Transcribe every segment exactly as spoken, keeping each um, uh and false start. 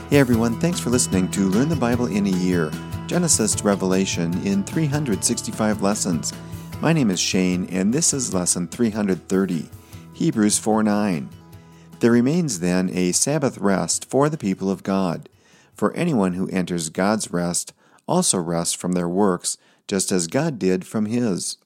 Hey everyone, thanks for listening to Learn the Bible in a Year, Genesis to Revelation in three hundred sixty-five lessons. My name is Shane, and this is lesson three hundred thirty, Hebrews four nine. There remains then a Sabbath rest for the people of God. For anyone who enters God's rest also rests from their works, just as God did from His.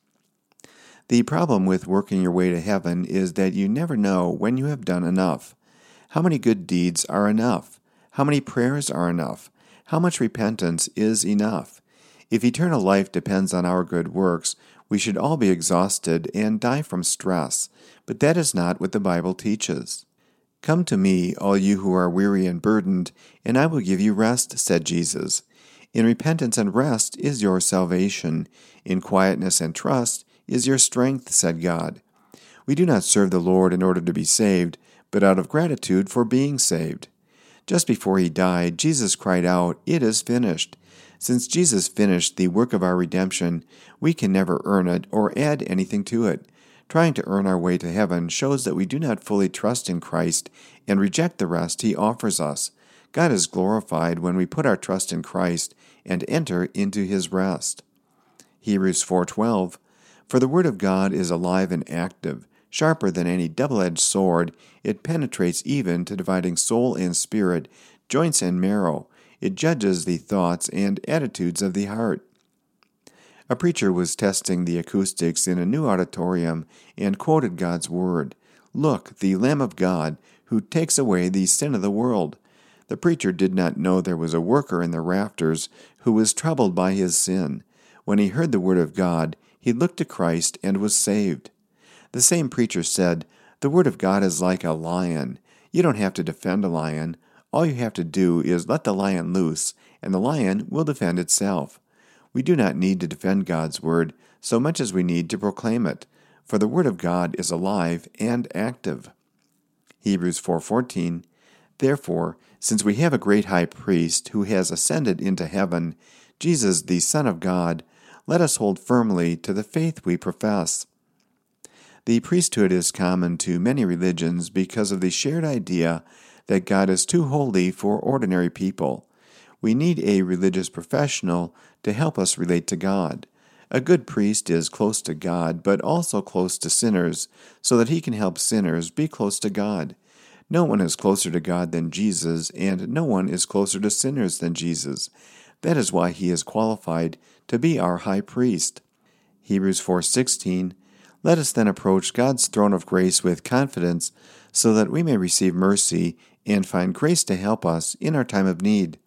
The problem with working your way to heaven is that you never know when you have done enough. How many good deeds are enough? How many prayers are enough? How much repentance is enough? If eternal life depends on our good works, we should all be exhausted and die from stress, but that is not what the Bible teaches. Come to me, all you who are weary and burdened, and I will give you rest, said Jesus. In repentance and rest is your salvation. In quietness and trust is your strength, said God. We do not serve the Lord in order to be saved, but out of gratitude for being saved. Just before he died, Jesus cried out, "It is finished." Since Jesus finished the work of our redemption, we can never earn it or add anything to it. Trying to earn our way to heaven shows that we do not fully trust in Christ and reject the rest he offers us. God is glorified when we put our trust in Christ and enter into his rest. Hebrews four twelve. For the word of God is alive and active, sharper than any double-edged sword. It penetrates even to dividing soul and spirit, joints and marrow. It judges the thoughts and attitudes of the heart. A preacher was testing the acoustics in a new auditorium and quoted God's word, "Look, the Lamb of God, who takes away the sin of the world." The preacher did not know there was a worker in the rafters who was troubled by his sin. When he heard the word of God, he looked to Christ and was saved. The same preacher said, "The Word of God is like a lion. You don't have to defend a lion. All you have to do is let the lion loose, and the lion will defend itself." We do not need to defend God's Word so much as we need to proclaim it, for the Word of God is alive and active. Hebrews four fourteen. Therefore, since we have a great high priest who has ascended into heaven, Jesus the Son of God, let us hold firmly to the faith we profess. The priesthood is common to many religions because of the shared idea that God is too holy for ordinary people. We need a religious professional to help us relate to God. A good priest is close to God, but also close to sinners, so that he can help sinners be close to God. No one is closer to God than Jesus, and no one is closer to sinners than Jesus. That is why he is qualified to be our high priest. Hebrews four sixteen. Let us then approach God's throne of grace with confidence, so that we may receive mercy and find grace to help us in our time of need.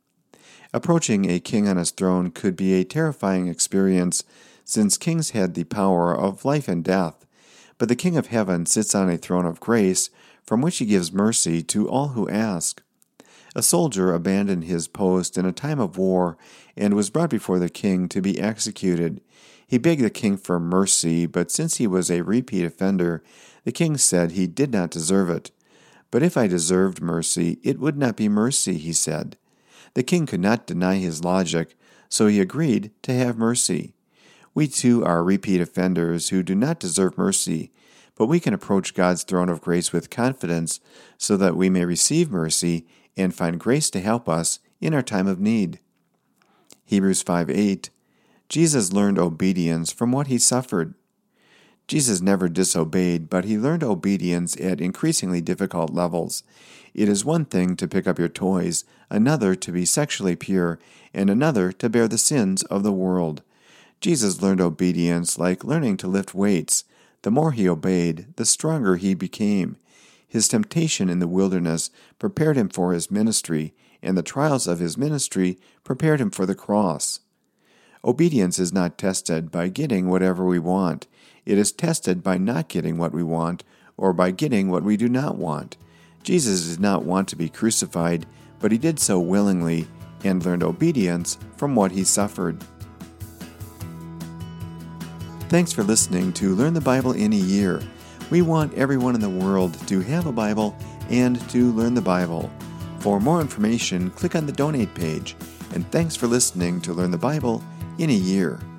Approaching a king on his throne could be a terrifying experience, since kings had the power of life and death. But the King of Heaven sits on a throne of grace, from which he gives mercy to all who ask. A soldier abandoned his post in a time of war and was brought before the king to be executed. He begged the king for mercy, but since he was a repeat offender, the king said he did not deserve it. "But if I deserved mercy, it would not be mercy," he said. The king could not deny his logic, so he agreed to have mercy. We too are repeat offenders who do not deserve mercy, but we can approach God's throne of grace with confidence so that we may receive mercy and find grace to help us in our time of need. Hebrews five eight. Jesus learned obedience from what he suffered. Jesus never disobeyed, but he learned obedience at increasingly difficult levels. It is one thing to pick up your toys, another to be sexually pure, and another to bear the sins of the world. Jesus learned obedience like learning to lift weights. The more he obeyed, the stronger he became. His temptation in the wilderness prepared him for his ministry, and the trials of his ministry prepared him for the cross. Obedience is not tested by getting whatever we want. It is tested by not getting what we want, or by getting what we do not want. Jesus did not want to be crucified, but he did so willingly and learned obedience from what he suffered. Thanks for listening to Learn the Bible in a Year. We want everyone in the world to have a Bible and to learn the Bible. For more information, click on the donate page. And thanks for listening to Learn the Bible in a Year.